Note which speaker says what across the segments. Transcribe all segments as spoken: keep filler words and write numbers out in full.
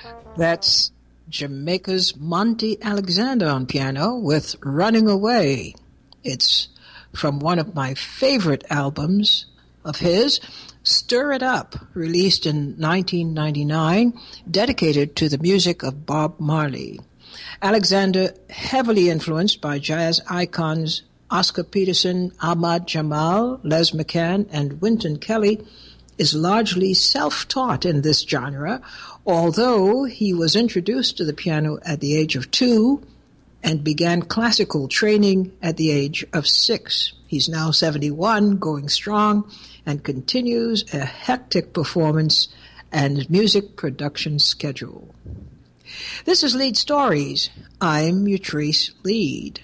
Speaker 1: That's Jamaica's Monty Alexander on piano with Running Away. It's from one of my favorite albums of his, Stir It Up, released in nineteen ninety-nine, dedicated to the music of Bob Marley. Alexander, heavily influenced by jazz icons Oscar Peterson, Ahmad Jamal, Les McCann, and Wynton Kelly, is largely self-taught in this genre, although he was introduced to the piano at the age of two and began classical training at the age of six. He's now seventy-one, going strong, and continues a hectic performance and music production schedule. This is Lead Stories. I'm Utrice Lead.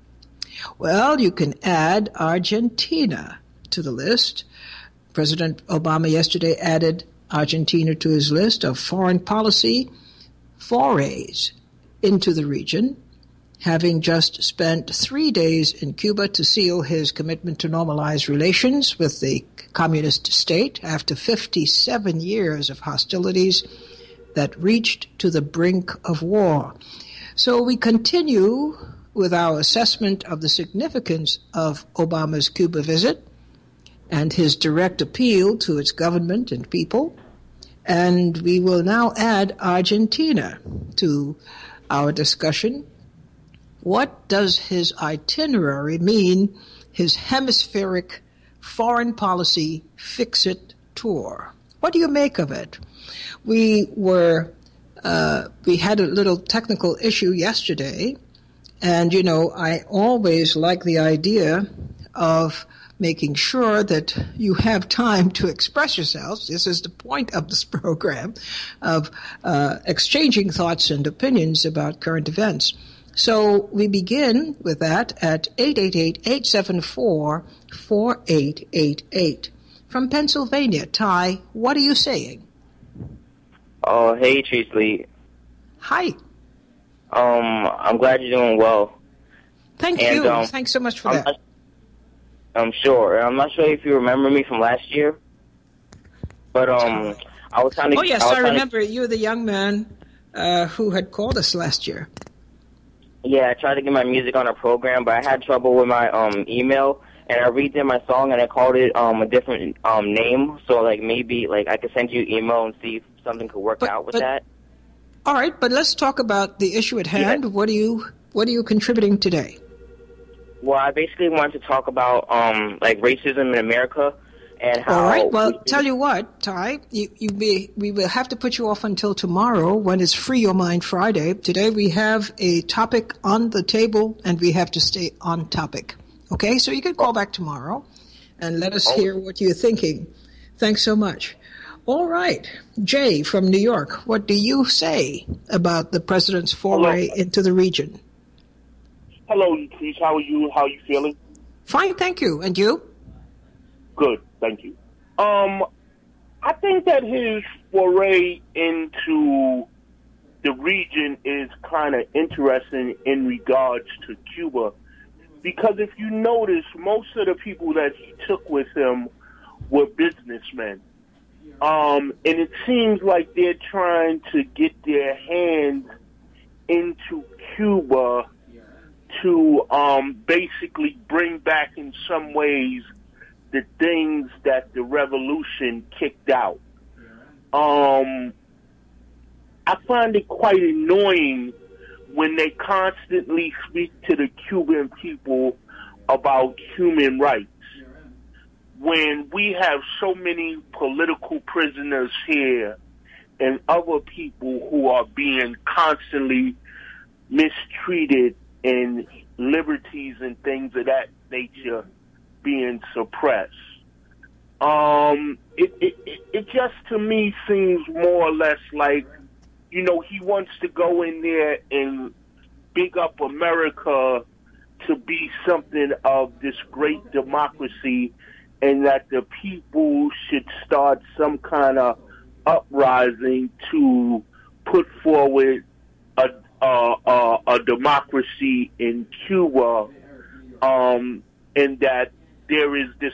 Speaker 1: Well, you can add Argentina to the list. President Obama yesterday added Argentina to his list of foreign policy forays into the region, having just spent three days in Cuba to seal his commitment to normalize relations with the communist state after fifty-seven years of hostilities that reached to the brink of war. So we continue with our assessment of the significance of Obama's Cuba visit and his direct appeal to its government and people. And we will now add Argentina to our discussion. What does his itinerary mean, his hemispheric foreign policy fix-it tour? What do you make of it? We were, uh, we had a little technical issue yesterday, and, you know, I always like the idea of making sure that you have time to express yourselves. This is the point of this program, of uh, exchanging thoughts and opinions about current events. So we begin with that at eight eight eight, eight seven four, four eight eight eight. From Pennsylvania, Ty, what are you saying?
Speaker 2: Oh, hey, Trace Lee.
Speaker 1: Hi.
Speaker 2: Um, I'm glad you're doing well.
Speaker 1: Thank
Speaker 2: and,
Speaker 1: you.
Speaker 2: Um,
Speaker 1: Thanks so much for
Speaker 2: I'm
Speaker 1: that.
Speaker 2: Not, I'm sure. I'm not sure if you remember me from last year, but um, I was trying to.
Speaker 1: Oh yes,
Speaker 2: I,
Speaker 1: I remember.
Speaker 2: To,
Speaker 1: you were the young man uh, who had called us last year.
Speaker 2: Yeah, I tried to get my music on a program, but I had trouble with my um email, and I redid my song, and I called it um a different um name. So like maybe like I could send you an email and see if something could work
Speaker 1: but,
Speaker 2: out with
Speaker 1: but,
Speaker 2: that.
Speaker 1: All right, but let's talk about the issue at hand.
Speaker 2: Yeah.
Speaker 1: What are you What are you contributing today?
Speaker 2: Well, I basically wanted to talk about um like racism in America and how.
Speaker 1: All right. Well,
Speaker 2: we,
Speaker 1: tell you what, Ty, you, you be, we will have to put you off until tomorrow when it's Free Your Mind Friday. Today we have a topic on the table, and we have to stay on topic. Okay, so you can call back tomorrow and let us
Speaker 2: oh.
Speaker 1: hear what you're thinking. Thanks so much. All right. Jay from New York, what do you say about the president's foray
Speaker 3: Hello.
Speaker 1: into the region?
Speaker 3: Hello, Chris. How are you? How are you feeling?
Speaker 1: Fine, thank you. And you?
Speaker 3: Good, thank you. Um, I think that his foray into the region is kind of interesting in regards to Cuba, because if you notice, most of the people that he took with him were businessmen. Um, and it seems like they're trying to get their hands into Cuba to um, basically bring back in some ways the things that the revolution kicked out. Um, I find it quite annoying when they constantly speak to the Cuban people about human rights, when we have so many political prisoners here and other people who are being constantly mistreated and liberties and things of that nature being suppressed. Um, it, it, it, it just to me seems more or less like, you know, he wants to go in there and big up America to be something of this great democracy, and that the people should start some kind of uprising to put forward a a, a, a democracy in Cuba, um, and that there is this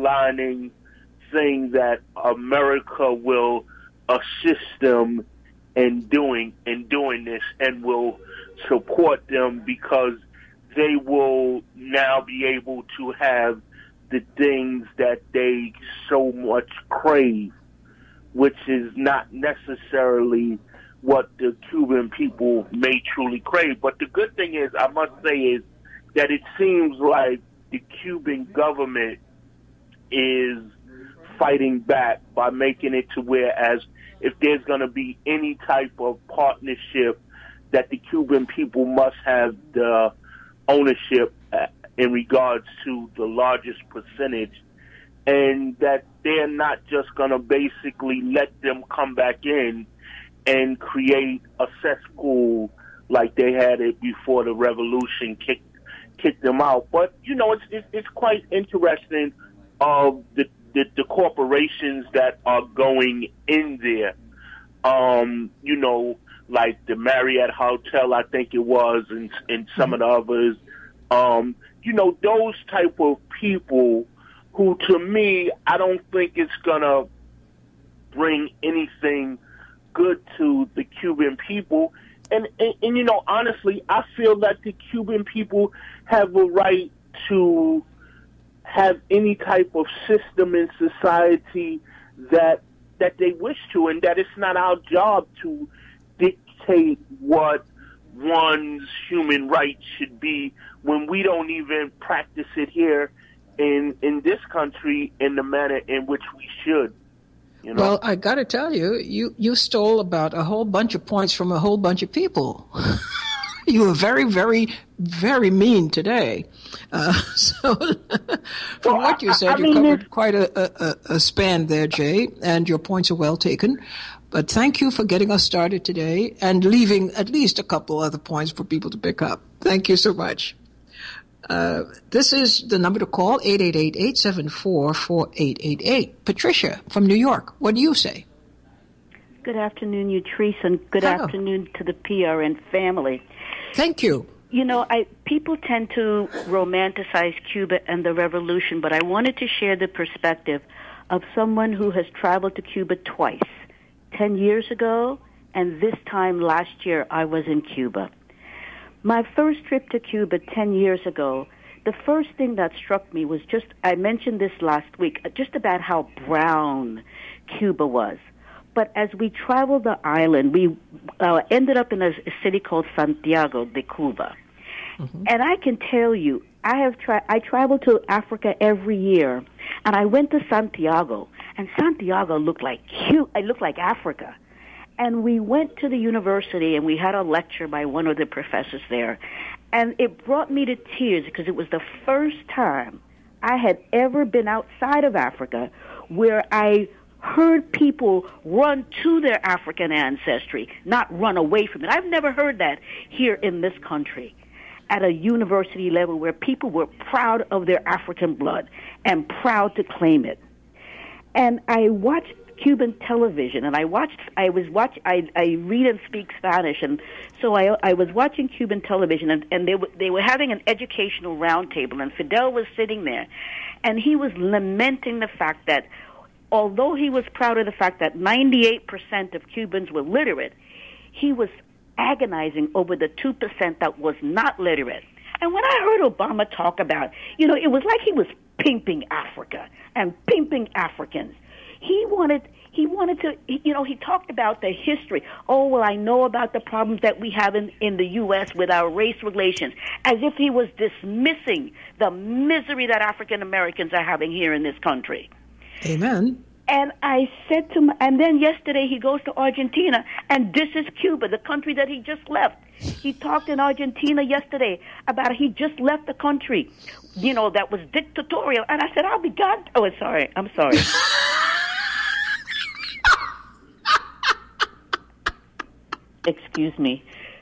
Speaker 3: underlining thing that America will assist them in doing in doing this, and will support them because they will now be able to have the things that they so much crave, which is not necessarily what the Cuban people may truly crave. But the good thing is, I must say, is that it seems like the Cuban government is fighting back by making it to where, as if there's going to be any type of partnership, that the Cuban people must have the ownership in regards to the largest percentage, and that they're not just going to basically let them come back in and create a cesspool like they had it before the revolution kicked kicked them out. But you know, it's it's, it's quite interesting of the, the the corporations that are going in there. Um, you know, like the Marriott Hotel, I think it was, and and some of the others. Um, you know, those type of people who, to me, I don't think it's gonna bring anything good to the Cuban people. And, and, and, you know, honestly, I feel that the Cuban people have a right to have any type of system in society that that they wish to, and that it's not our job to dictate what one's human rights should be when we don't even practice it here in in this country in the manner in which we should. You know?
Speaker 1: Well, I got to tell you, you, you stole about a whole bunch of points from a whole bunch of people. You were very, very, very mean today. Uh, so, from
Speaker 3: well,
Speaker 1: what you said,
Speaker 3: I, I
Speaker 1: you
Speaker 3: mean,
Speaker 1: covered quite a, a, a span there, Jay, and your points are well taken. But thank you for getting us started today and leaving at least a couple other points for people to pick up. Thank you so much. Uh, this is the number to call, eight eight eight, eight seven four, four eight eight eight. Patricia from New York, what do you say?
Speaker 4: Good afternoon, Utrice, and good
Speaker 1: Hello.
Speaker 4: afternoon to the P R N family.
Speaker 1: Thank you.
Speaker 4: You know, I people tend to romanticize Cuba and the revolution, but I wanted to share the perspective of someone who has traveled to Cuba twice. Ten years ago, and this time last year, I was in Cuba. My first trip to Cuba ten years ago, the first thing that struck me was just, I mentioned this last week, just about how brown Cuba was. But as we traveled the island, we uh, ended up in a, a city called Santiago de Cuba. Mm-hmm. And I can tell you, I have tra- I travel to Africa every year, and I went to Santiago, and Santiago looked like cute. It looked like Africa. And we went to the university, and we had a lecture by one of the professors there. And it brought me to tears because it was the first time I had ever been outside of Africa where I heard people run to their African ancestry, not run away from it. I've never heard that here in this country at a university level where people were proud of their African blood and proud to claim it. And I watched Cuban television, and I watched, I was watch, I, I read and speak Spanish, and so I, I was watching Cuban television, and, and they were, they were having an educational roundtable, and Fidel was sitting there, and he was lamenting the fact that although he was proud of the fact that ninety-eight percent of Cubans were literate, he was agonizing over the two percent that was not literate. And when I heard Obama talk about, you know, it was like he was pimping Africa and pimping Africans. He wanted, he wanted to, you know, he talked about the history. Oh, well, I know about the problems that we have in, in the U S with our race relations, as if he was dismissing the misery that African Americans are having here in this country.
Speaker 1: Amen.
Speaker 4: And I said to him, and then yesterday he goes to Argentina, and this is Cuba, the country that he just left. He talked in Argentina yesterday about he just left the country, you know, that was dictatorial. And I said, I'll be God. Oh, sorry. I'm sorry. Excuse me.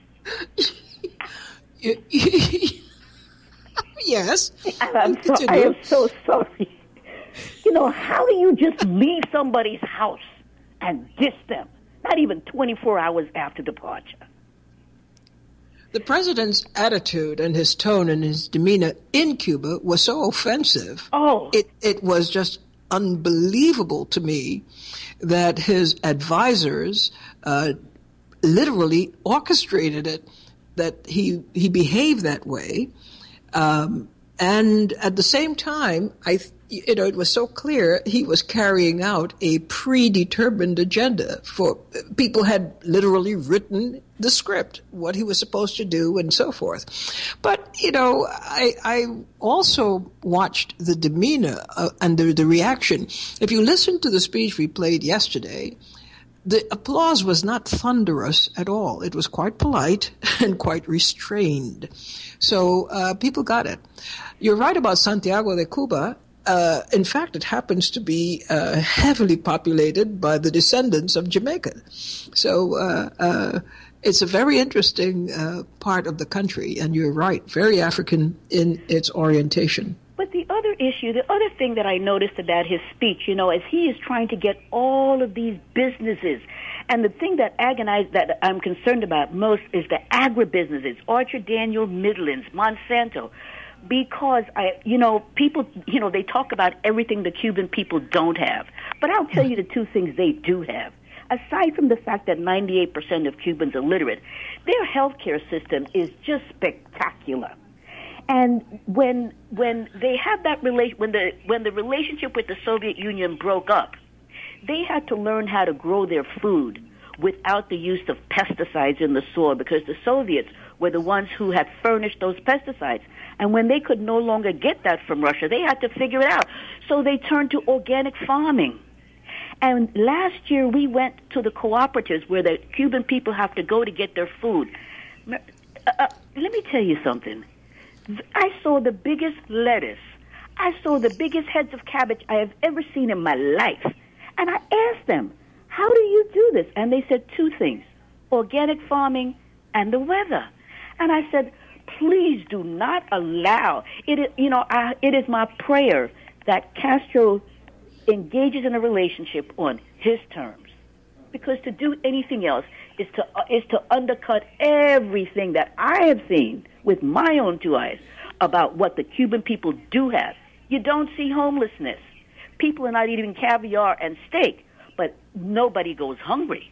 Speaker 1: Yes.
Speaker 4: I'm so, I am so sorry. You know, how do you just leave somebody's house and diss them? Not even twenty-four hours after departure.
Speaker 1: The president's attitude and his tone and his demeanor in Cuba was so offensive.
Speaker 4: Oh.
Speaker 1: It, it was just unbelievable to me that his advisors uh, literally orchestrated it, that he he behaved that way. Um, and at the same time, I, you know, it was so clear he was carrying out a predetermined agenda. For people had literally written the script, what he was supposed to do, and so forth. But you know, I, I also watched the demeanor uh, and the, the reaction. If you listen to the speech we played yesterday, the applause was not thunderous at all. It was quite polite and quite restrained. So uh, people got it. You're right about Santiago de Cuba. Uh, in fact, it happens to be uh, heavily populated by the descendants of Jamaica. So uh, uh, it's a very interesting uh, part of the country, and you're right, very African in its orientation.
Speaker 4: But the other issue, the other thing that I noticed about his speech, you know, as he is trying to get all of these businesses, and the thing that agonize that I'm concerned about most is the agribusinesses, Archer Daniel Midlands, Monsanto, because I, you know, people, you know, they talk about everything the Cuban people don't have, but I'll tell you the two things they do have. Aside from the fact that ninety-eight percent of Cubans are literate, their healthcare system is just spectacular. And when when they had that relation, when the when the relationship with the Soviet Union broke up, they had to learn how to grow their food without the use of pesticides in the soil, because the Soviets were the ones who had furnished those pesticides. And when they could no longer get that from Russia, they had to figure it out. So they turned to organic farming. And last year we went to the cooperatives where the Cuban people have to go to get their food. Uh, uh, let me tell you something. I saw the biggest lettuce. I saw the biggest heads of cabbage I have ever seen in my life. And I asked them, how do you do this? And they said two things, organic farming and the weather. And I said, please do not allow, it is, you know, I, it is my prayer that Castro engages in a relationship on his terms. Because to do anything else is to uh, is to undercut everything that I have seen with my own two eyes about what the Cuban people do have. You don't see homelessness. People are not eating caviar and steak, but nobody goes hungry.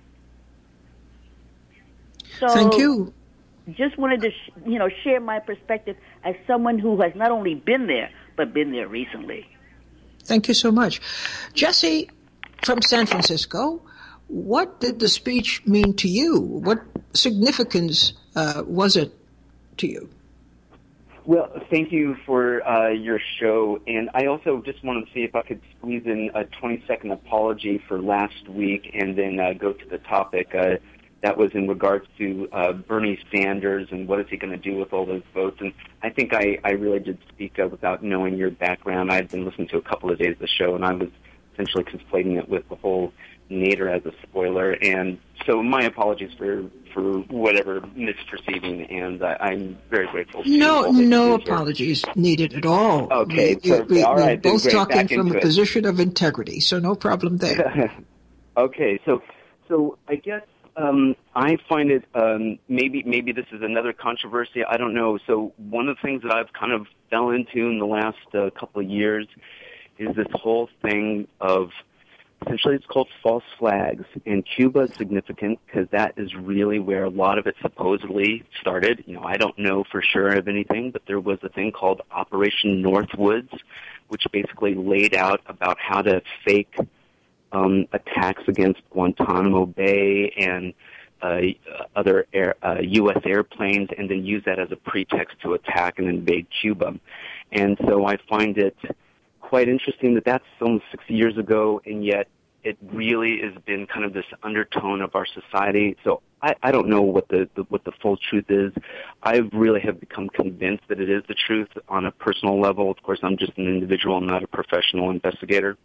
Speaker 4: So,
Speaker 1: thank you.
Speaker 4: Just wanted to, sh- you know, share my perspective as someone who has not only been there, but been there recently.
Speaker 1: Thank you so much. Jesse from San Francisco, what did the speech mean to you? What significance uh, was it to you?
Speaker 5: Well, thank you for uh, your show, and I also just wanted to see if I could squeeze in a twenty-second apology for last week and then uh, go to the topic. Uh, that was in regards to uh, Bernie Sanders and what is he going to do with all those votes. And I think I, I really did speak uh, without knowing your background. I had been listening to a couple of days of the show, and I was essentially conflating it with the whole Nader as a spoiler. And so my apologies for for whatever misperceiving, and uh, I'm very grateful. To
Speaker 1: no, no
Speaker 5: here.
Speaker 1: apologies needed at all.
Speaker 5: Okay,
Speaker 1: we, we,
Speaker 5: all right.
Speaker 1: We're both
Speaker 5: great.
Speaker 1: talking
Speaker 5: Back
Speaker 1: from a
Speaker 5: it.
Speaker 1: position of integrity, so no problem there.
Speaker 5: Okay, so so I guess um, I find it um, maybe maybe this is another controversy. I don't know. So one of the things that I've kind of fell into in the last uh, couple of years is this whole thing of essentially it's called false flags, and Cuba is significant because that is really where a lot of it supposedly started. You know, I don't know for sure of anything, but there was a thing called Operation Northwoods, which basically laid out about how to fake um, attacks against Guantanamo Bay and uh, other air, uh, U S airplanes, and then use that as a pretext to attack and invade Cuba. And so I find it quite interesting that that's almost sixty years ago, and yet it really has been kind of this undertone of our society. So I, I don't know what the, the what the full truth is. I really have become convinced that it is the truth on a personal level. Of course, I'm just an individual, I'm not a professional investigator.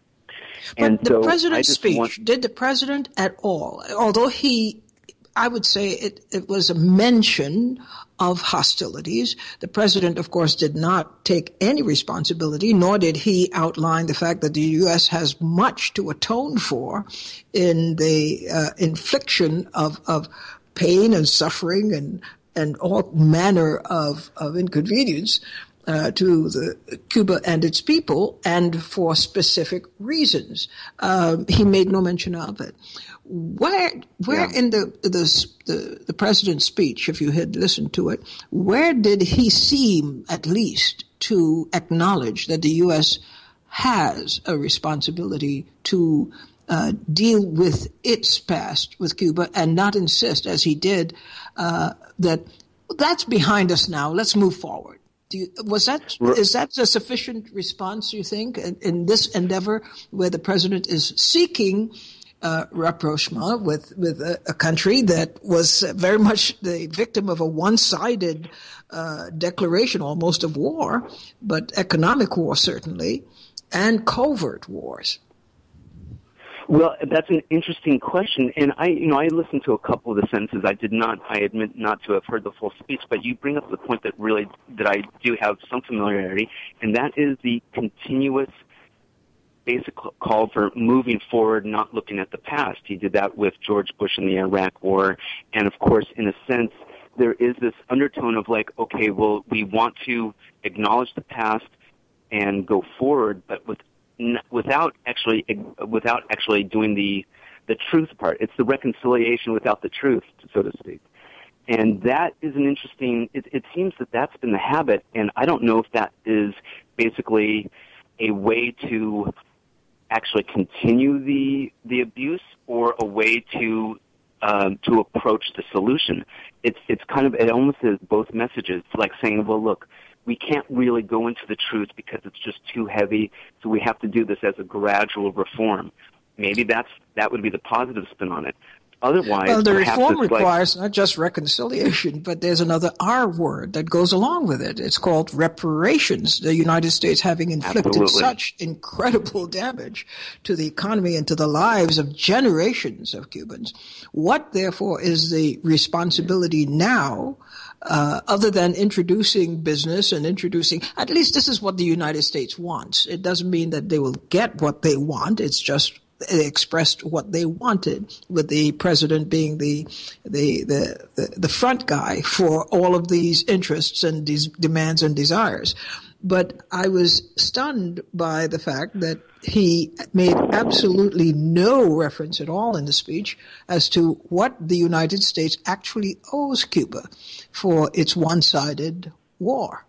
Speaker 1: But
Speaker 5: and
Speaker 1: the
Speaker 5: so
Speaker 1: president's speech,
Speaker 5: want...
Speaker 1: did the president at all, although he, I would say it, it was a mention of hostilities. The president, of course, did not take any responsibility, nor did he outline the fact that the U S has much to atone for in the uh, infliction of, of pain and suffering and, and all manner of, of inconvenience uh, to the Cuba and its people, and for specific reasons. Uh, he made no mention of it. Where, where yeah. in the, the the the president's speech, if you had listened to it, where did he seem, at least, to acknowledge that the U S has a responsibility to uh, deal with its past with Cuba and not insist, as he did, uh, that that's behind us now, let's move forward? Do you, was that, is that a sufficient response, you think, in, in this endeavor where the president is seeking uh, rapprochement with, with a, a country that was very much the victim of a one-sided uh, declaration, almost of war, but economic war certainly, and covert wars?
Speaker 5: Well, that's an interesting question, and I, you know, I listened to a couple of the sentences. I did not, I admit not to have heard the full speech, but you bring up the point that really, that I do have some familiarity, and that is the continuous basic call for moving forward, not looking at the past. He did that with George Bush in the Iraq War, and of course, in a sense, there is this undertone of like, okay, well, we want to acknowledge the past and go forward, but with without actually without actually doing the the truth part. It's the reconciliation without the truth, so to speak. And that is an interesting, it, it seems that that's been the habit, and I don't know if that is basically a way to actually continue the the abuse or a way to um, to approach the solution. It's it's kind of, it almost is both messages, like saying, well, look, we can't really go into the truth because it's just too heavy, so we have to do this as a gradual reform. Maybe that's that would be the positive spin on it. Otherwise,
Speaker 1: well, the reform
Speaker 5: like,
Speaker 1: requires not just reconciliation, but there's another R word that goes along with it. It's called reparations. The United States having inflicted
Speaker 5: absolutely.
Speaker 1: such incredible damage to the economy and to the lives of generations of Cubans. What, therefore, is the responsibility now, uh, other than introducing business and introducing, at least this is what the United States wants. It doesn't mean that they will get what they want. It's just they expressed what they wanted, with the president being the the the the, the front guy for all of these interests and these demands and desires. But I was stunned by the fact that he made absolutely no reference at all in the speech as to what the United States actually owes Cuba for its one-sided war.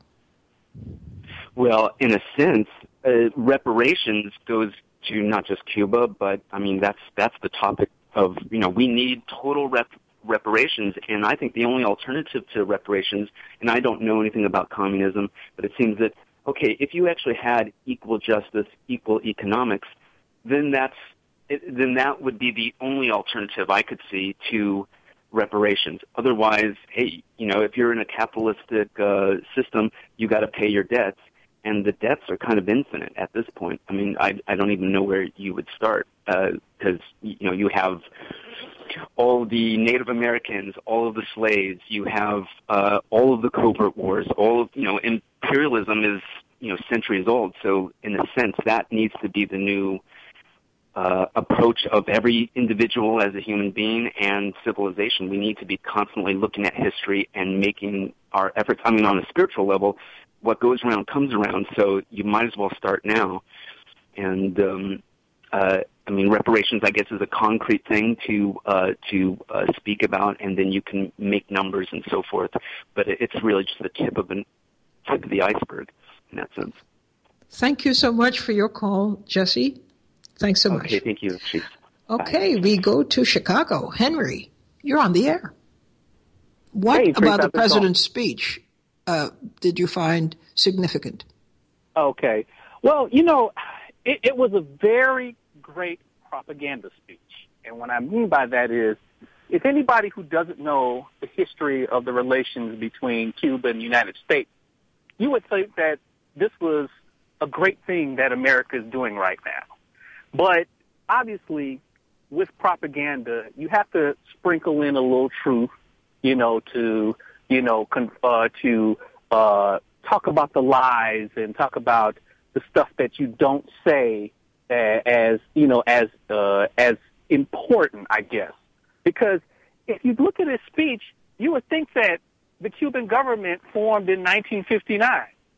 Speaker 5: Well, in a sense, uh, reparations goes to not just Cuba, but I mean that's that's the topic of, you know, we need total rep- reparations, and I think the only alternative to reparations, and I don't know anything about communism, but it seems that, okay, if you actually had equal justice, equal economics, then that's it, then that would be the only alternative I could see to reparations. Otherwise, hey, you know, if you're in a capitalistic uh, system, you got to pay your debts. And the debts are kind of infinite at this point. I mean, I, I don't even know where you would start, because, uh, you know, you have all the Native Americans, all of the slaves, you have uh, all of the covert wars, all of, you know, imperialism is, you know, centuries old. So in a sense, that needs to be the new uh, approach of every individual as a human being and civilization. We need to be constantly looking at history and making our efforts, I mean, on a spiritual level, what goes around comes around, so you might as well start now. And, um, uh, I mean, reparations, I guess, is a concrete thing to uh, to uh, speak about, and then you can make numbers and so forth. But it's really just the tip of, an, tip of the iceberg in that sense.
Speaker 1: Thank you so much for your call, Jesse. Thanks so much.
Speaker 5: Okay, thank you, Chief.
Speaker 1: Okay,
Speaker 5: Bye.
Speaker 1: We go to Chicago. Henry, you're on the air. What
Speaker 6: hey,
Speaker 1: about the president's speech Uh, did you find significant?
Speaker 6: Okay. Well, you know, it, it was a very great propaganda speech. And what I mean by that is, if anybody who doesn't know the history of the relations between Cuba and the United States, you would think that this was a great thing that America is doing right now. But obviously, with propaganda, you have to sprinkle in a little truth, you know, to you know, uh, to uh, talk about the lies and talk about the stuff that you don't say uh, as, you know, as uh, as important, I guess. Because if you look at his speech, you would think that the Cuban government formed in nineteen fifty-nine.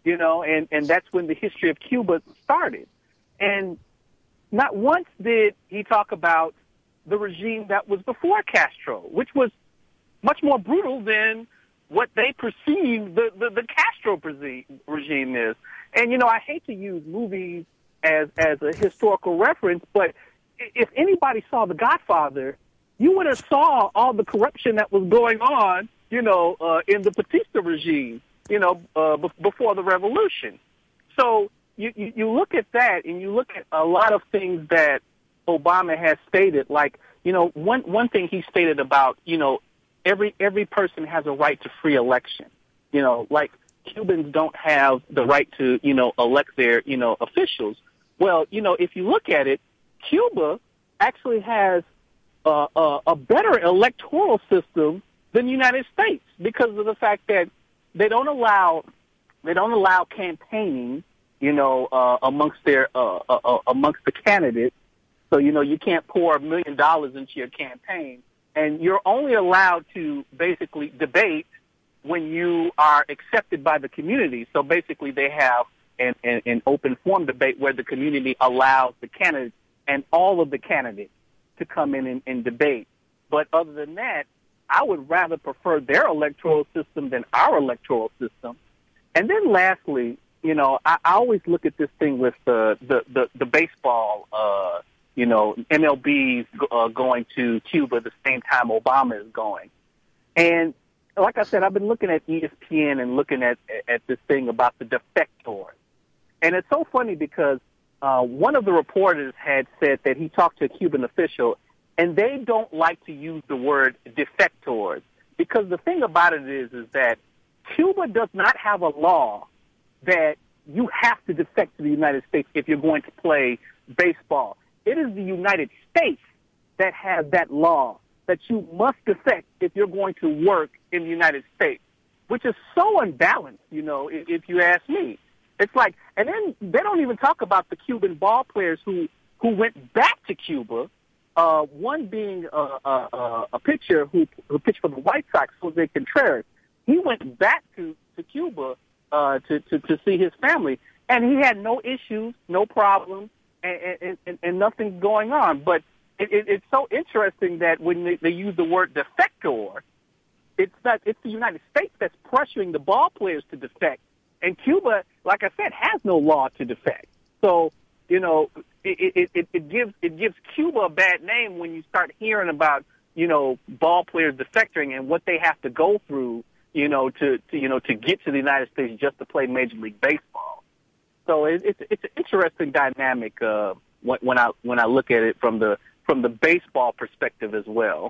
Speaker 6: you know, and, and that's when the history of Cuba started. And not once did he talk about the regime that was before Castro, which was much more brutal than what they perceive the, the, the Castro regime is. And, you know, I hate to use movies as, as a historical reference, but if anybody saw The Godfather, you would have saw all the corruption that was going on, you know, uh, in the Batista regime, you know, uh, b- before the revolution. So you, you, you look at that and you look at a lot of things that Obama has stated, like, you know, one, one thing he stated about, you know, every, every person has a right to free election. You know, like Cubans don't have the right to, you know, elect their, you know, officials. Well, you know, if you look at it, Cuba actually has uh, a, a better electoral system than the United States because of the fact that they don't allow they don't allow campaigning, you know, uh, amongst their uh, uh, amongst the candidates. So you know you can't pour a million dollars into your campaign, and you're only allowed to basically debate when you are accepted by the community. So basically, they have an, an, an open forum debate where the community allows the candidates and all of the candidates to come in and, and debate. But other than that, I would rather prefer their electoral system than our electoral system. And then lastly, you know, I, I always look at this thing with the, the, the, the baseball, uh, you know, M L B's uh, going to Cuba the same time Obama is going. And like I said, I've been looking at E S P N and looking at, at this thing about the defectors. And it's so funny because Uh, one of the reporters had said that he talked to a Cuban official, and they don't like to use the word defectors because the thing about it is, is that Cuba does not have a law that you have to defect to the United States if you're going to play baseball. It is the United States that has that law that you must defect if you're going to work in the United States, which is so unbalanced, you know, if, if you ask me. It's like, and then they don't even talk about the Cuban ball players who, who went back to Cuba, uh, one being a, a, a pitcher who, who pitched for the White Sox, Jose Contreras. He went back to, to Cuba uh, to, to, to see his family, and he had no issues, no problems, and, and, and, and nothing's going on. But it, it, it's so interesting that when they, they use the word defector, it's not, it's the United States that's pressuring the ball players to defect. And Cuba, like I said, has no law to defect. So, you know, it, it, it gives it gives Cuba a bad name when you start hearing about, you know, ball players defecting and what they have to go through, you know, to, to you know to get to the United States just to play Major League Baseball. So it, it's it's an interesting dynamic uh, when, when I when I look at it from the from the baseball perspective as well.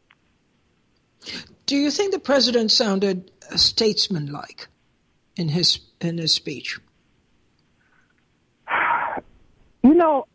Speaker 1: Do you think the president sounded statesmanlike in his in his speech?
Speaker 6: You know,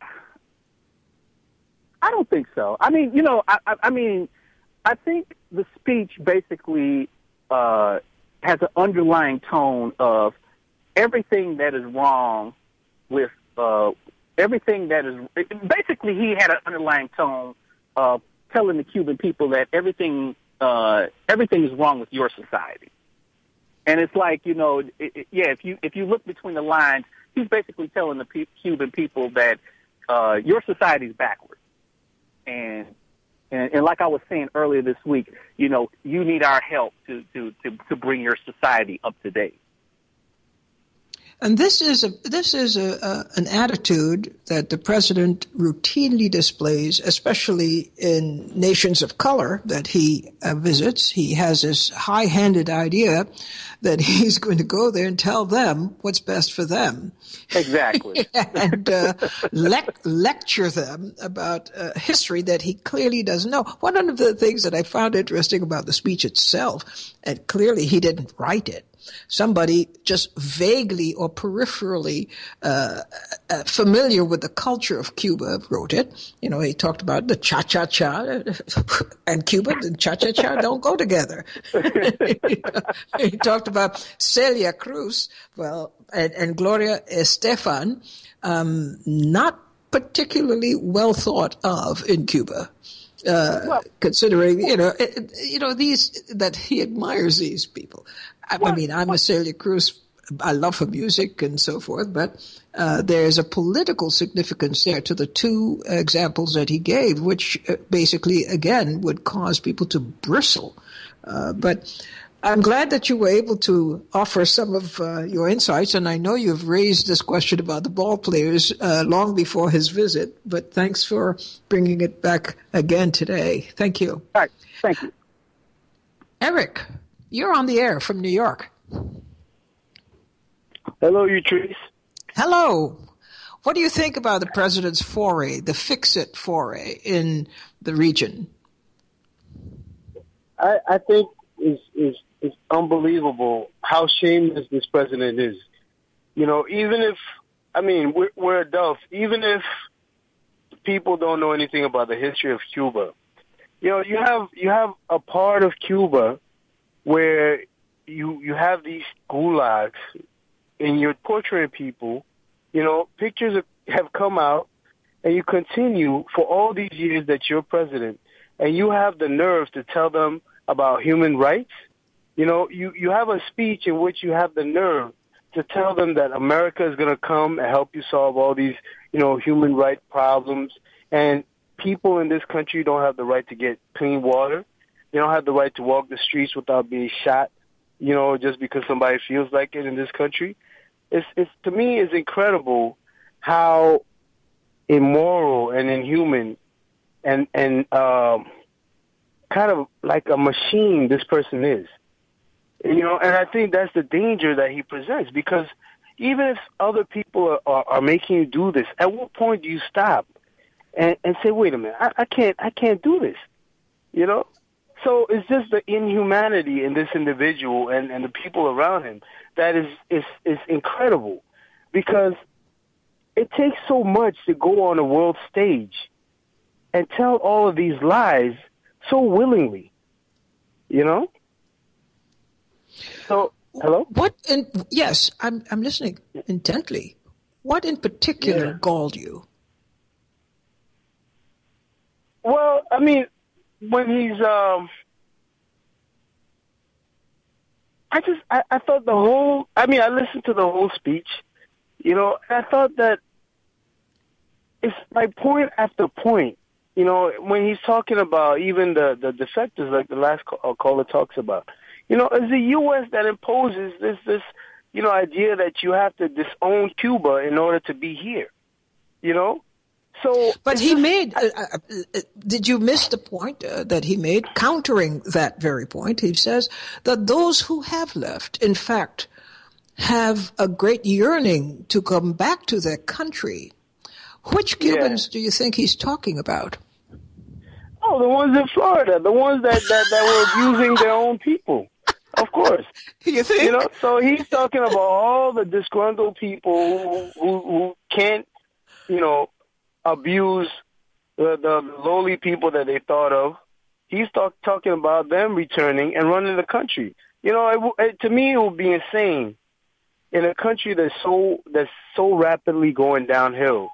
Speaker 6: I don't think so. I mean, you know, I, I, I mean, I think the speech basically uh, has an underlying tone of everything that is wrong with uh, everything that is. Basically, he had an underlying tone of telling the Cuban people that everything uh, everything is wrong with your society. And it's like, you know, it, it, yeah, if you if you look between the lines, he's basically telling the pe- Cuban people that uh, your society's backwards. And, and and like I was saying earlier this week, you know, you need our help to, to, to, to bring your society up to date.
Speaker 1: And this is a this is a, a an attitude that the president routinely displays, especially in nations of color that he uh, visits. He has this high-handed idea that he's going to go there and tell them what's best for them.
Speaker 6: Exactly.
Speaker 1: and uh, le- lecture them about uh, history that he clearly doesn't know. One of the things that I found interesting about the speech itself, and clearly he didn't write it, somebody just vaguely or peripherally uh, uh, familiar with the culture of Cuba wrote it. You know, he talked about the cha-cha-cha, and Cuba and cha-cha-cha don't go together. He talked about Celia Cruz, well, and, and Gloria Estefan, um, not particularly well thought of in Cuba. Uh, well, considering, you know, it, you know, these, that he admires these people. I, well, I mean, I'm well, a Celia Cruz I love her music and so forth, but uh, there's a political significance there to the two examples that he gave, which uh, basically, again, would cause people to bristle. Uh, but I'm glad that you were able to offer some of uh, your insights, and I know you've raised this question about the ball players uh, long before his visit, but thanks for bringing it back again today. Thank you.
Speaker 6: All right. Thank you.
Speaker 1: Eric, you're on the air from New York.
Speaker 7: Hello, Utrice.
Speaker 1: Hello. What do you think about the president's foray, the fix-it foray in the region?
Speaker 7: I, I think it's, it's, it's unbelievable how shameless this president is. You know, even if, I mean, we're, we're adults, even if people don't know anything about the history of Cuba, you know, you have, you have a part of Cuba where you, you have these gulags, and you're torturing people. You know, pictures have come out, and you continue for all these years that you're president, and you have the nerve to tell them about human rights. You know, you, you have a speech in which you have the nerve to tell them that America is going to come and help you solve all these, you know, human rights problems. And people in this country don't have the right to get clean water. They don't have the right to walk the streets without being shot, you know, just because somebody feels like it in this country. It's, it's to me, it's incredible how immoral and inhuman and and um, kind of like a machine this person is. You know, and I think that's the danger that he presents, because even if other people are, are, are making you do this, at what point do you stop and, and say, wait a minute, I, I can't I can't do this, you know? So it's just the inhumanity in this individual and, and the people around him that is, is, is incredible, because it takes so much to go on a world stage and tell all of these lies so willingly, you know? So, hello?
Speaker 1: What in, yes, I'm, I'm listening intently. What in particular
Speaker 7: Yeah.
Speaker 1: galled you?
Speaker 7: Well, I mean, when he's, um, I just, I, I thought the whole, I mean, I listened to the whole speech, you know, and I thought that it's like point after point, you know, when he's talking about even the, the defectors, like the last call, caller talks about, you know, it's the U S that imposes this, this, you know, idea that you have to disown Cuba in order to be here, you know? So,
Speaker 1: But he made, uh, uh, uh, did you miss the point uh, that he made? Countering that very point, he says that those who have left, in fact, have a great yearning to come back to their country. Which Cubans
Speaker 7: Yeah.
Speaker 1: do you think he's talking about?
Speaker 7: Oh, the ones in Florida, the ones that, that, that were abusing their own people. Of course.
Speaker 1: You think?
Speaker 7: You know, so he's talking about all the disgruntled people who, who, who can't, you know, abuse the, the lowly people that they thought of. He's talk, talking about them returning and running the country. You know, it, it, to me, it would be insane in a country that's so that's so rapidly going downhill.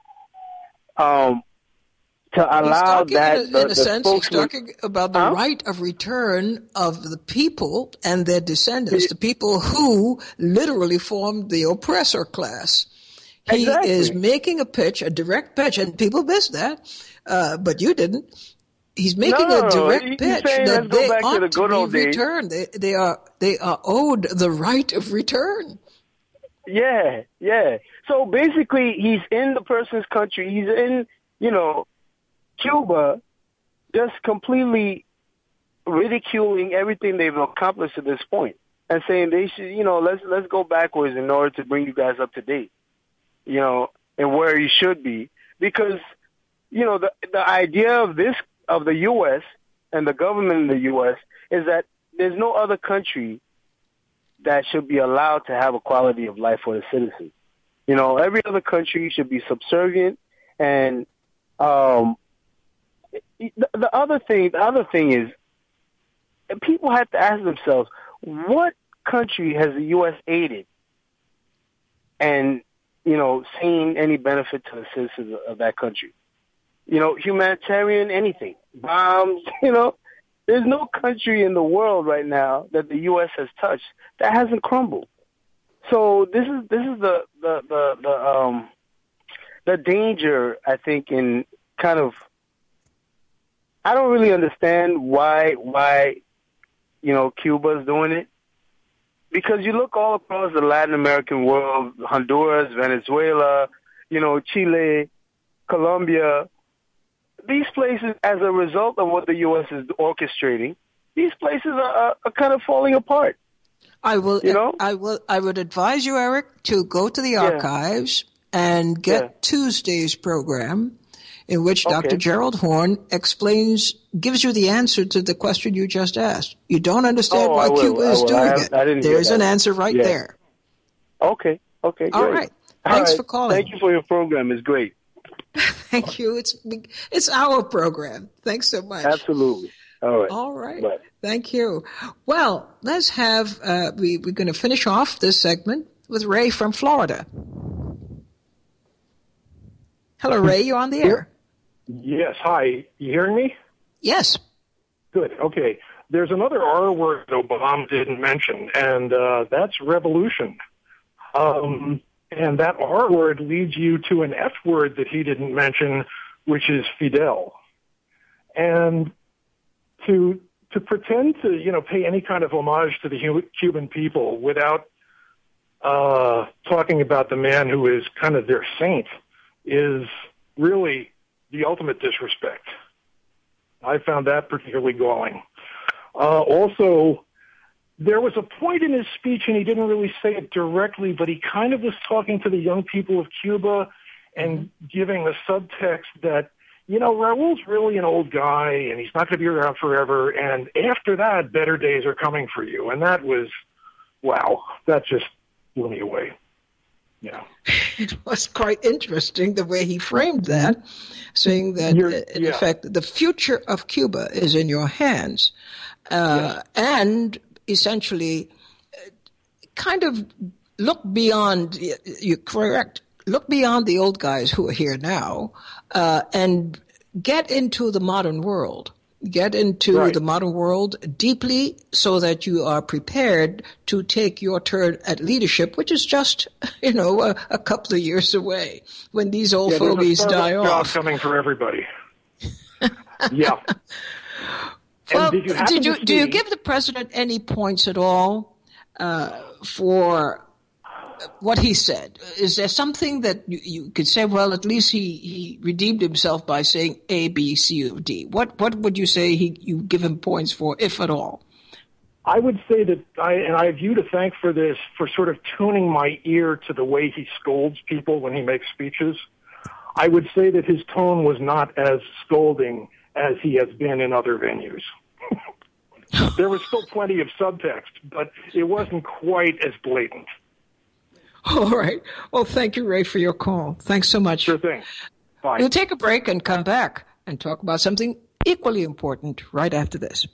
Speaker 7: Um, to allow
Speaker 1: he's talking
Speaker 7: that
Speaker 1: in a,
Speaker 7: the,
Speaker 1: in a
Speaker 7: the
Speaker 1: sense, he's
Speaker 7: spokesman-
Speaker 1: talking about the
Speaker 7: Huh?
Speaker 1: right of return of the people and their descendants, the people who literally formed the oppressor class. He
Speaker 7: Exactly.
Speaker 1: is making a pitch, a direct pitch, and people missed that, uh, but you didn't. He's making
Speaker 7: No,
Speaker 1: a direct
Speaker 7: he- he's
Speaker 1: pitch
Speaker 7: saying,
Speaker 1: that
Speaker 7: let's go
Speaker 1: they
Speaker 7: back to
Speaker 1: ought
Speaker 7: the
Speaker 1: to
Speaker 7: good old
Speaker 1: be
Speaker 7: days.
Speaker 1: returned. They, they are they are owed the right of return.
Speaker 7: Yeah, yeah. So basically, he's in the person's country. He's in, you know, Cuba, just completely ridiculing everything they've accomplished to this point, and saying they should, you know, let's let's go backwards in order to bring you guys up to date, you know, and where you should be. Because, you know, the the idea of this of the U S and the government in the U S is that there's no other country that should be allowed to have a quality of life for the citizens. You know, every other country should be subservient. And um, the, the other thing, the other thing is, people have to ask themselves, what country has the U S aided and, you know, seen any benefit to the citizens of that country? You know, humanitarian, anything, bombs, you know. There's no country in the world right now that the U S has touched that hasn't crumbled. so this is this is the the the, the um the danger, I think, in kind of, I don't really understand why why you know Cuba's doing it, because you look all across the Latin American world, Honduras, Venezuela, you know, Chile, Colombia, these places, as a result of what the U S is orchestrating, these places are, are, are kind of falling apart.
Speaker 1: I will,
Speaker 7: you know?
Speaker 1: I will, I would advise you, Eric, to go to the
Speaker 7: Yeah.
Speaker 1: archives and get
Speaker 7: Yeah.
Speaker 1: Tuesday's program, in which
Speaker 7: Okay.
Speaker 1: Doctor Gerald Horn explains, gives you the answer to the question you just asked. You don't understand
Speaker 7: Oh,
Speaker 1: why
Speaker 7: I will,
Speaker 1: Cuba
Speaker 7: I
Speaker 1: is
Speaker 7: will. I
Speaker 1: doing
Speaker 7: have-
Speaker 1: it.
Speaker 7: I didn't hear
Speaker 1: There's
Speaker 7: that.
Speaker 1: an answer right
Speaker 7: Yeah.
Speaker 1: there.
Speaker 7: Okay, okay,
Speaker 1: All
Speaker 7: great.
Speaker 1: right.
Speaker 7: All
Speaker 1: Thanks
Speaker 7: right.
Speaker 1: for calling.
Speaker 7: Thank you for your program. It's great.
Speaker 1: Thank you. It's it's our program. Thanks so much.
Speaker 7: Absolutely. All right.
Speaker 1: All right.
Speaker 7: Bye.
Speaker 1: Thank you. Well, let's have, uh, we, we're going to finish off this segment with Ray from Florida. Hello, Ray. You're on the air.
Speaker 8: Yes, hi. You hearing me?
Speaker 1: Yes.
Speaker 8: Good. Okay. There's another R word that Obama didn't mention, and uh, that's revolution. Um, and that R word leads you to an F word that he didn't mention, which is Fidel. And to to pretend to, you know, pay any kind of homage to the Hu- Cuban people without uh, talking about the man who is kind of their saint is really the ultimate disrespect. I found that particularly galling. Uh, also, there was a point in his speech, and he didn't really say it directly, but he kind of was talking to the young people of Cuba and giving the subtext that, you know, Raul's really an old guy, and he's not going to be around forever, and after that, better days are coming for you. And that was, wow, that just blew me away. Yeah.
Speaker 1: It was quite interesting the way he framed that, saying that,
Speaker 8: You're-
Speaker 1: in
Speaker 8: yeah.
Speaker 1: effect, the future of Cuba is in your hands. Uh, and essentially, uh, kind of look beyond, y- you're correct, look beyond the old guys who are here now, uh, and get into the modern world. Get into
Speaker 8: Right.
Speaker 1: the modern world deeply so that you are prepared to take your turn at leadership, which is just, you know, a, a couple of years away when these old
Speaker 8: Yeah, there's a
Speaker 1: fogies
Speaker 8: Starbucks
Speaker 1: die
Speaker 8: job
Speaker 1: off.
Speaker 8: coming for everybody. Yeah.
Speaker 1: Well,
Speaker 8: And did you happen
Speaker 1: did you
Speaker 8: to
Speaker 1: do you
Speaker 8: see-
Speaker 1: give the president any points at all uh, for what he said? Is there something that you, you could say? Well, at least he, he redeemed himself by saying A, B, C, or D. What what would you say he you give him points for, if at all?
Speaker 8: I would say that I, and I have you to thank for this, for sort of tuning my ear to the way he scolds people when he makes speeches. I would say that his tone was not as scolding as he has been in other venues. There was still plenty of subtext, but it wasn't quite as blatant.
Speaker 1: All right. Well, thank you, Ray, for your call. Thanks so much.
Speaker 8: Sure thing. Bye.
Speaker 1: We'll take a break and come back and talk about something equally important right after this.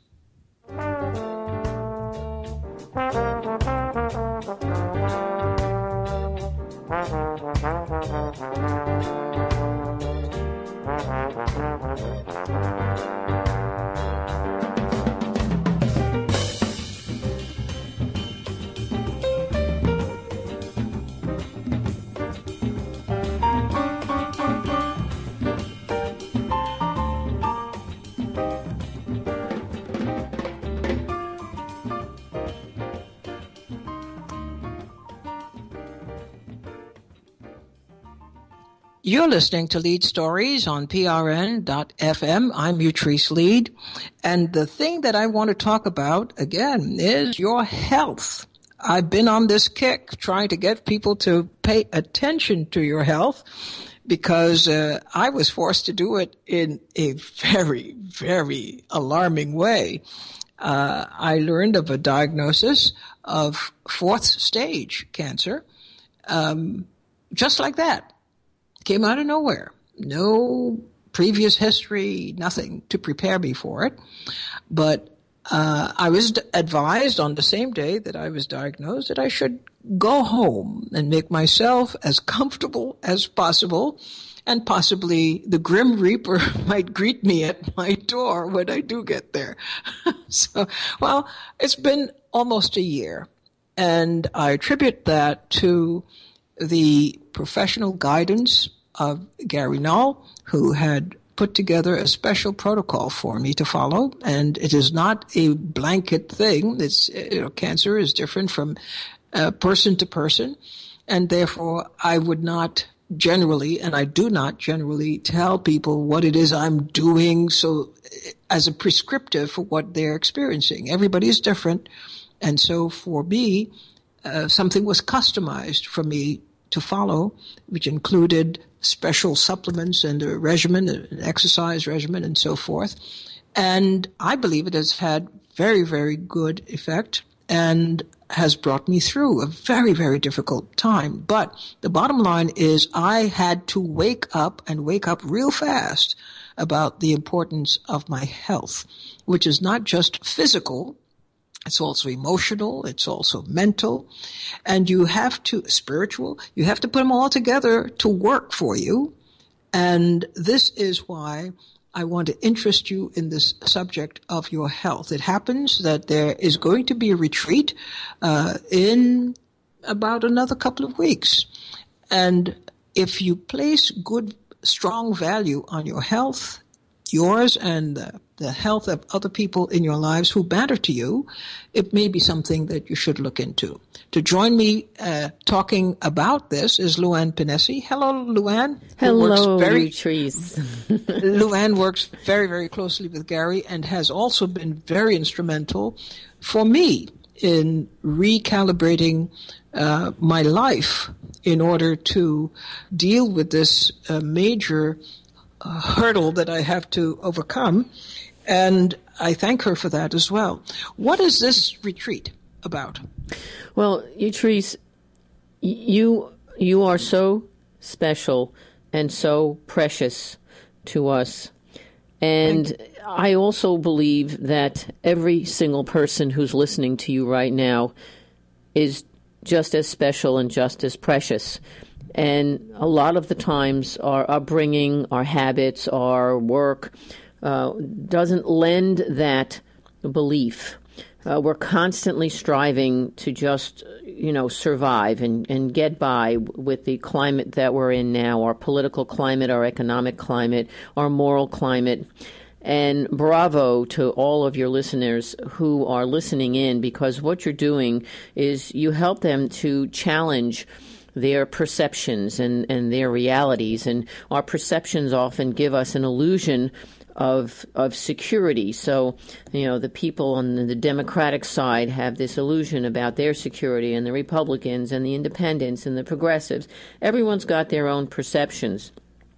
Speaker 1: You're listening to Lead Stories on P R N dot F M. I'm Utrice Lead. And the thing that I want to talk about, again, is your health. I've been on this kick trying to get people to pay attention to your health because uh, I was forced to do it in a very, very alarming way. Uh, I learned of a diagnosis of fourth stage cancer, um, just like that. Came out of nowhere. No previous history, nothing to prepare me for it. But uh, I was d- advised on the same day that I was diagnosed that I should go home and make myself as comfortable as possible, and possibly the Grim Reaper might greet me at my door when I do get there. So, well, it's been almost a year. And I attribute that to the professional guidance of Gary Null, who had put together a special protocol for me to follow. And it is not a blanket thing. It's, you know, cancer is different from uh, person to person. And therefore, I would not generally, and I do not generally tell people what it is I'm doing so as a prescriptive for what they're experiencing. Everybody is different. And so for me, uh, something was customized for me to follow, which included special supplements and a regimen, an exercise regimen, and so forth. And I believe it has had very, very good effect and has brought me through a very, very difficult time. But the bottom line is I had to wake up and wake up real fast about the importance of my health, which is not just physical. It's also emotional. It's also mental. And you have to, spiritual, you have to put them all together to work for you. And this is why I want to interest you in this subject of your health. It happens that there is going to be a retreat uh, in about another couple of weeks. And if you place good, strong value on your health, yours and the, the health of other people in your lives who matter to you, it may be something that you should look into. To join me uh, talking about this is Luann Pinessi. Hello, Luann.
Speaker 9: Hello, Utrice.
Speaker 1: Luann works very, very closely with Gary and has also been very instrumental for me in recalibrating uh, my life in order to deal with this uh, major uh, hurdle that I have to overcome. And I thank her for that as well. What is this retreat about?
Speaker 9: Well, Utrice, you you are so special and so precious to us. And I also believe that every single person who's listening to you right now is just as special and just as precious. And a lot of the times our upbringing, our habits, our work uh, doesn't lend that belief. Uh, we're constantly striving to just, you know, survive and, and get by with the climate that we're in now, our political climate, our economic climate, our moral climate. And bravo to all of your listeners who are listening in, because what you're doing is you help them to challenge their perceptions and, and their realities. And our perceptions often give us an illusion of of security. So, you know, the people on the Democratic side have this illusion about their security, and the Republicans and the independents and the progressives. Everyone's got their own perceptions.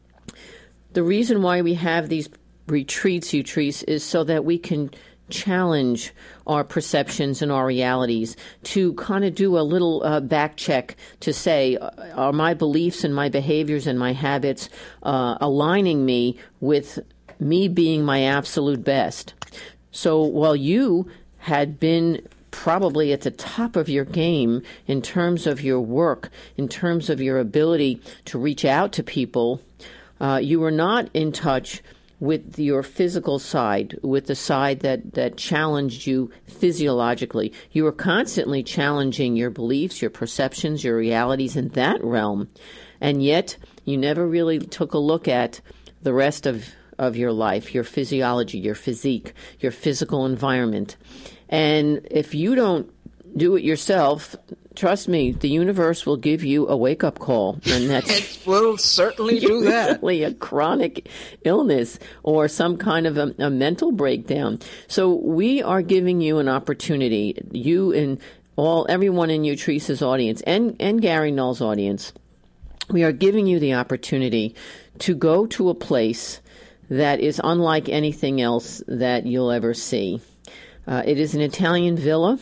Speaker 9: The reason why we have these retreats, Utrice, is so that we can challenge our perceptions and our realities, to kind of do a little uh, back check to say, are my beliefs and my behaviors and my habits uh, aligning me with me being my absolute best? So while you had been probably at the top of your game in terms of your work, in terms of your ability to reach out to people, uh, you were not in touch with your physical side, with the side that, that challenged you physiologically. You were constantly challenging your beliefs, your perceptions, your realities in that realm. And yet you never really took a look at the rest of, of your life, your physiology, your physique, your physical environment. And if you don't do it yourself, trust me, the universe will give you a wake-up call, and that's
Speaker 1: it will certainly do that.
Speaker 9: Usually a chronic illness or some kind of a, a mental breakdown. So we are giving you an opportunity, you and all everyone in Utrice's audience and, and Gary Null's audience. We are giving you the opportunity to go to a place that is unlike anything else that you'll ever see. Uh, it is an Italian villa.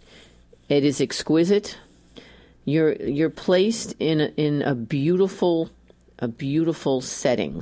Speaker 9: It is exquisite. You're you're placed in a, in a beautiful a beautiful setting,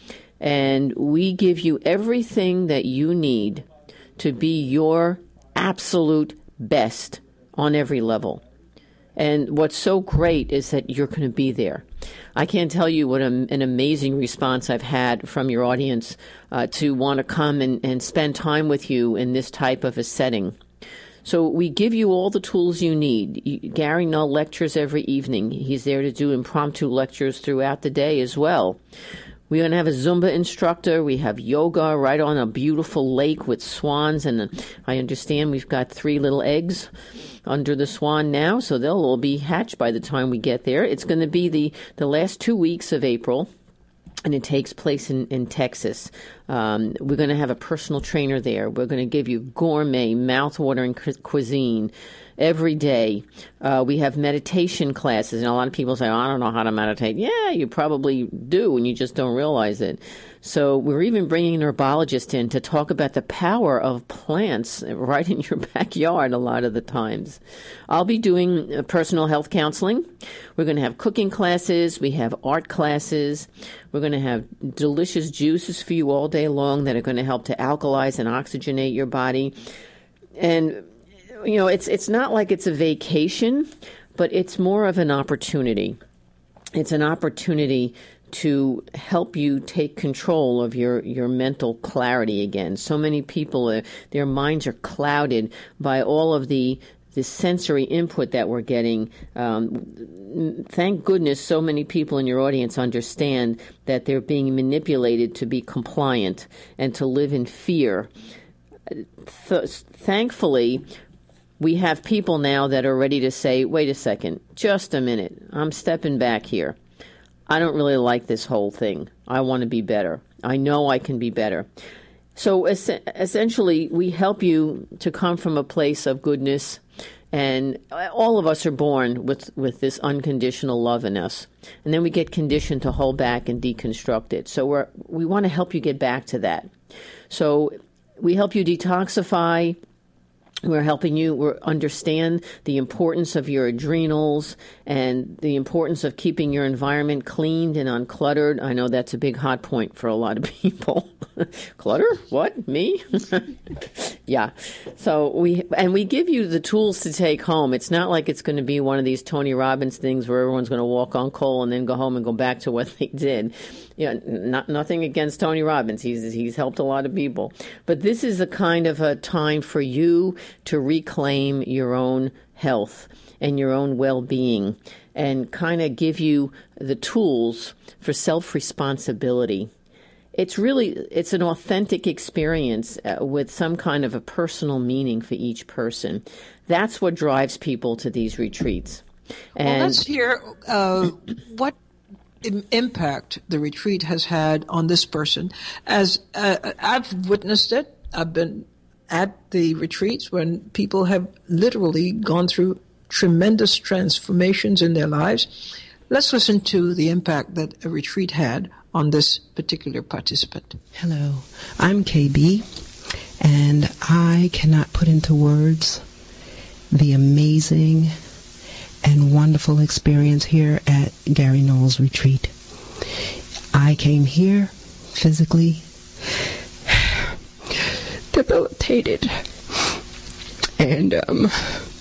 Speaker 9: and we give you everything that you need to be your absolute best on every level. And what's so great is that you're going to be there. I can't tell you what a, an amazing response I've had from your audience uh, to want to come and, and spend time with you in this type of a setting. So we give you all the tools you need. You, Gary Null lectures every evening. He's there to do impromptu lectures throughout the day as well. We're going to have a Zumba instructor. We have yoga right on a beautiful lake with swans. And I understand we've got three little eggs under the swan now, so they'll all be hatched by the time we get there. It's going to be the, the last two weeks of April, and it takes place in, in Texas. Um, we're going to have a personal trainer there. We're going to give you gourmet, mouth-watering cu- cuisine every day. Uh, we have meditation classes, and a lot of people say, oh, I don't know how to meditate. Yeah, you probably do, and you just don't realize it. So we're even bringing an herbologist in to talk about the power of plants right in your backyard a lot of the times. I'll be doing uh, personal health counseling. We're going to have cooking classes. We have art classes. We're going to have delicious juices for you all day long that are going to help to alkalize and oxygenate your body. And you know, it's it's not like it's a vacation, but it's more of an opportunity. It's an opportunity to help you take control of your, your mental clarity again. So many people, uh, their minds are clouded by all of the the sensory input that we're getting. Um, thank goodness so many people in your audience understand that they're being manipulated to be compliant and to live in fear. Th- thankfully, we have people now that are ready to say, wait a second, just a minute, I'm stepping back here. I don't really like this whole thing. I want to be better. I know I can be better. So es- essentially, we help you to come from a place of goodness, and all of us are born with, with this unconditional love in us. And then we get conditioned to hold back and deconstruct it. So we're, we want to help you get back to that. So we help you detoxify. We're helping you we're understand the importance of your adrenals and the importance of keeping your environment cleaned and uncluttered. I know that's a big hot point for a lot of people. Clutter? What? Me? Yeah. So we and we give you the tools to take home. It's not like it's going to be one of these Tony Robbins things where everyone's going to walk on coal and then go home and go back to what they did. You know, not nothing against Tony Robbins. He's he's helped a lot of people. But this is a kind of a time for you to reclaim your own health and your own well-being and kind of give you the tools for self-responsibility. It's really, it's an authentic experience uh, with some kind of a personal meaning for each person. That's what drives people to these retreats. And
Speaker 1: well, let's hear uh, what impact the retreat has had on this person. As uh, I've witnessed it, I've been at the retreats when people have literally gone through tremendous transformations in their lives. Let's listen to the impact that a retreat had on this particular participant.
Speaker 10: Hello, I'm K B, and I cannot put into words the amazing and wonderful experience here at Gary Null's retreat. I came here physically debilitated, and um,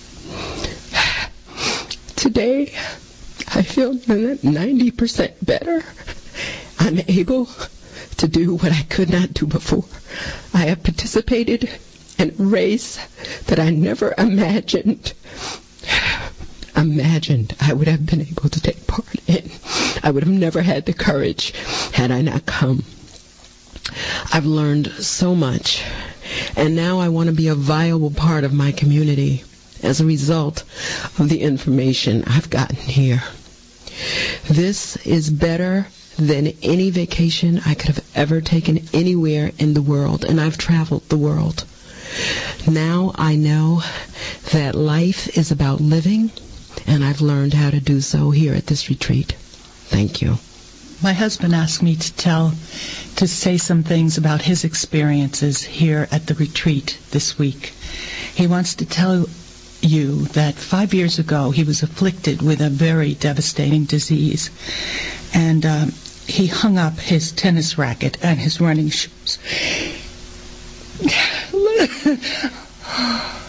Speaker 10: today I feel ninety percent better. I'm able to do what I could not do before. I have participated in a race that I never imagined imagined I would have been able to take part in. I would have never had the courage had I not come. I've learned so much, and now I want to be a viable part of my community as a result of the information I've gotten here. This is better than any vacation I could have ever taken anywhere in the world, and I've traveled the world. Now I know that life is about living, and I've learned how to do so here at this retreat. Thank you.
Speaker 11: My husband asked me to tell, to say some things about his experiences here at the retreat this week. He wants to tell you that five years ago he was afflicted with a very devastating disease, and um, he hung up his tennis racket and his running shoes.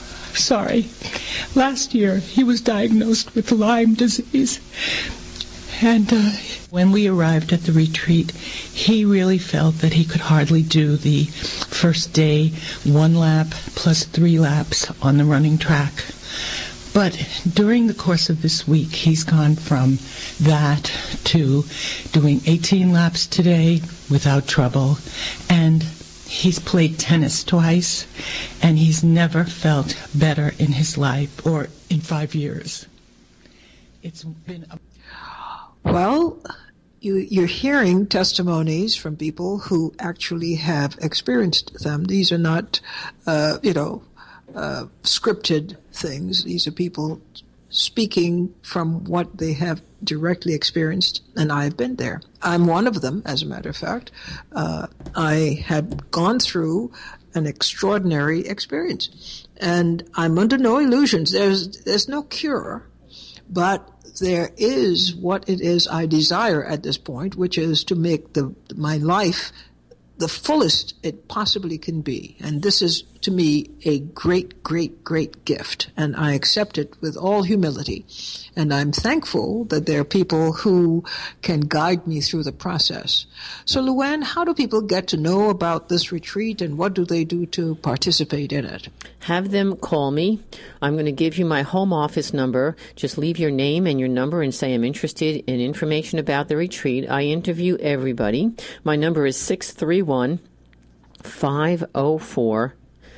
Speaker 11: Sorry. Last year he was diagnosed with Lyme disease, And uh, when we arrived at the retreat, he really felt that he could hardly do the first day one lap plus three laps on the running track. But during the course of this week, he's gone from that to doing eighteen laps today without trouble, and he's played tennis twice, and he's never felt better in his life or in five years. It's been a
Speaker 1: Well, you, you're hearing testimonies from people who actually have experienced them. These are not, uh, you know, uh, scripted things. These are people speaking from what they have directly experienced, and I've been there. I'm one of them, as a matter of fact. Uh, I had gone through an extraordinary experience, and I'm under no illusions. There's there's no cure, but there is what it is I desire at this point, which is to make the my life the fullest it possibly can be. And this is, to me, a great, great, great gift. And I accept it with all humility. And I'm thankful that there are people who can guide me through the process. So, Luann, how do people get to know about this retreat, and what do they do to participate in it?
Speaker 9: Have them call me. I'm going to give you my home office number. Just leave your name and your number and say I'm interested in information about the retreat. I interview everybody. My number is six three one, five oh four,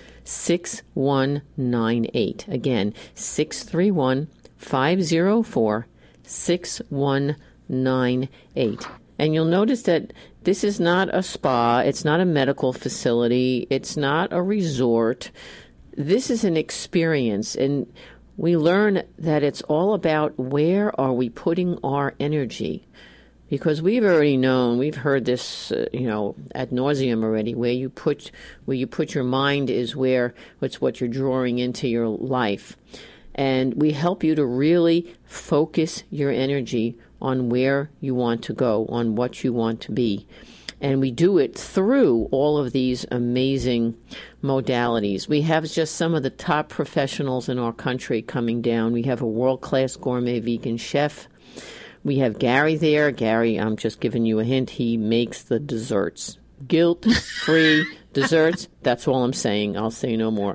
Speaker 9: six one nine eight. Again, six three one, five oh four, six one nine eight. And you'll notice that this is not a spa. It's not a medical facility. It's not a resort. This is an experience, and we learn that it's all about where are we putting our energy. Because we've already known, we've heard this, uh, you know, ad nauseum already. Where you put, where you put your mind is where it's what you're drawing into your life, and we help you to really focus your energy on where you want to go, on what you want to be, and we do it through all of these amazing modalities. We have just some of the top professionals in our country coming down. We have a world-class gourmet vegan chef. We have Gary there. Gary, I'm just giving you a hint, he makes the desserts. Guilt-free desserts. That's all I'm saying. I'll say no more.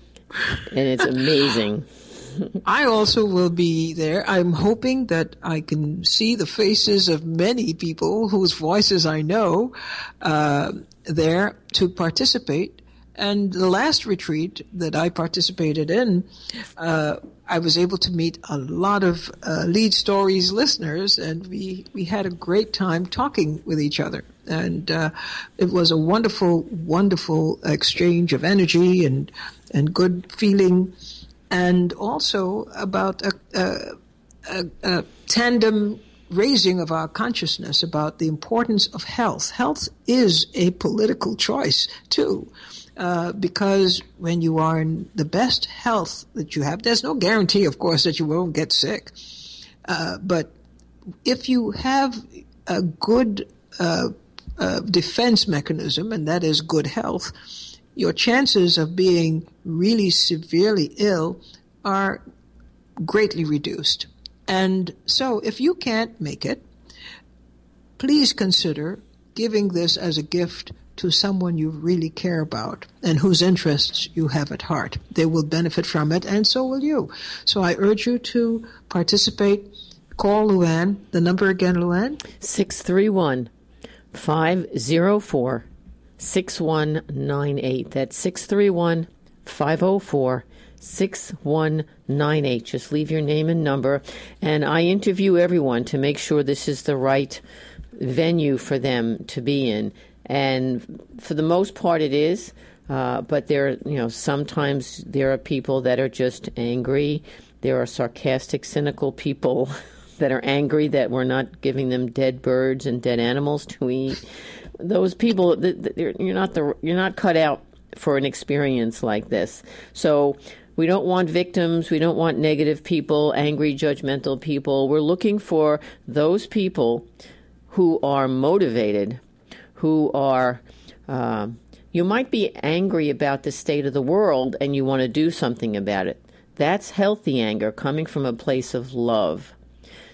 Speaker 9: And it's amazing.
Speaker 1: I also will be there. I'm hoping that I can see the faces of many people whose voices I know uh, there to participate. And the last retreat that I participated in, uh, I was able to meet a lot of uh, Lead Stories listeners, and we, we had a great time talking with each other. And uh, it was a wonderful, wonderful exchange of energy and, and good feeling, and also about a, a, a, a tandem raising of our consciousness about the importance of health. Health is a political choice, too. Uh, because when you are in the best health that you have, there's no guarantee, of course, that you won't get sick. Uh, but if you have a good uh, uh, defense mechanism, and that is good health, your chances of being really severely ill are greatly reduced. And so if you can't make it, please consider giving this as a gift to someone you really care about and whose interests you have at heart. They will benefit from it, and so will you. So I urge you to participate. Call Luann. The number again, Luann?
Speaker 9: six three one, five oh four, six one nine eight. That's six three one, five oh four, six one nine eight. Just leave your name and number, and I interview everyone to make sure this is the right venue for them to be in. And for the most part, it is. Uh, but there, you know, sometimes there are people that are just angry. There are sarcastic, cynical people that are angry that we're not giving them dead birds and dead animals to eat. Those people, you're not the, you're not cut out for an experience like this. So we don't want victims. We don't want negative people, angry, judgmental people. We're looking for those people who are motivated, who are, uh, you might be angry about the state of the world and you want to do something about it. That's healthy anger coming from a place of love.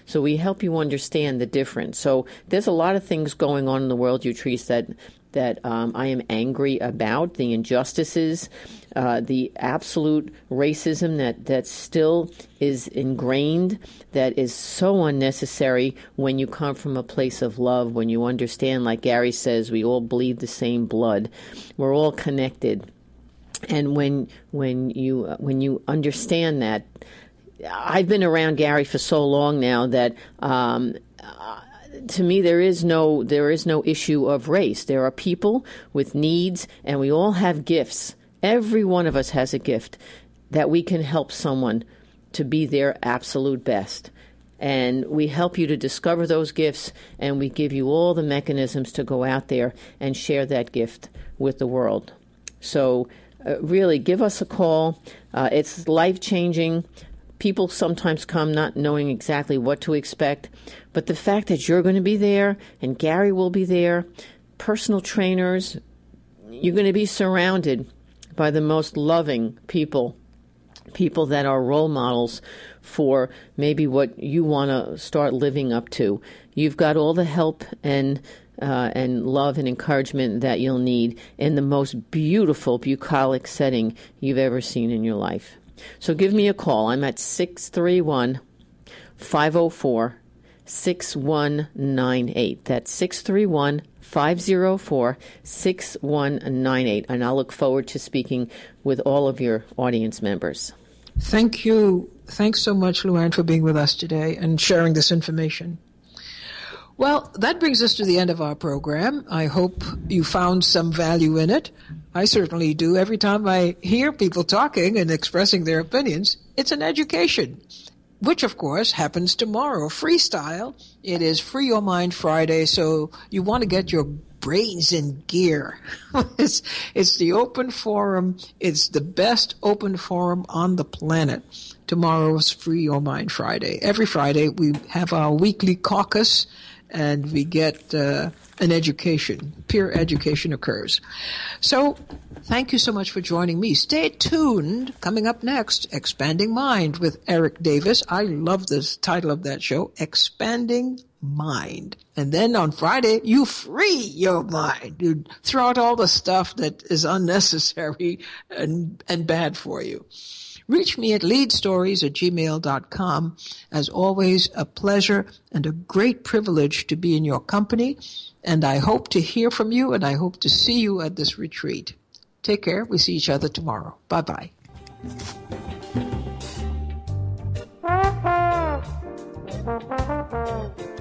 Speaker 9: So we help you understand the difference. So there's a lot of things going on in the world, Utrice, that that um, I am angry about, the injustices, uh, the absolute racism that, that still is ingrained, that is so unnecessary when you come from a place of love, when you understand, like Gary says, we all bleed the same blood. We're all connected. And when when you when you understand that, I've been around Gary for so long now that um, uh, to me there is no there is no issue of race. There are people with needs, and we all have gifts. Every one of us has a gift that we can help someone to be their absolute best. And we help you to discover those gifts, and we give you all the mechanisms to go out there and share that gift with the world. So uh, really, give us a call. Uh, it's life-changing. People sometimes come not knowing exactly what to expect, but the fact that you're going to be there and Gary will be there, personal trainers, you're going to be surrounded by the most loving people, people that are role models for maybe what you want to start living up to. You've got all the help and uh, and love and encouragement that you'll need in the most beautiful, bucolic setting you've ever seen in your life. So give me a call. I'm at six three one, five oh four, six one nine eight. That's six three one, five oh four, six one nine eight. And I'll look forward to speaking with all of your audience members.
Speaker 1: Thank you. Thanks so much, Luann, for being with us today and sharing this information. Well, that brings us to the end of our program. I hope you found some value in it. I certainly do. Every time I hear people talking and expressing their opinions, it's an education, which, of course, happens tomorrow. Freestyle. It is Free Your Mind Friday, so you want to get your brains in gear. it's, it's the open forum. It's the best open forum on the planet. Tomorrow's Free Your Mind Friday. Every Friday, we have our weekly caucus, and we get uh, an education. Peer education occurs. So thank you so much for joining me. Stay tuned. Coming up next, Expanding Mind with Eric Davis. I love this title of that show, Expanding Mind. And then on Friday, you free your mind. You throw out all the stuff that is unnecessary and, and bad for you. Reach me at lead stories at gmail dot com. As always, a pleasure and a great privilege to be in your company. And I hope to hear from you, and I hope to see you at this retreat. Take care. We see each other tomorrow. Bye-bye.
Speaker 12: Thank you.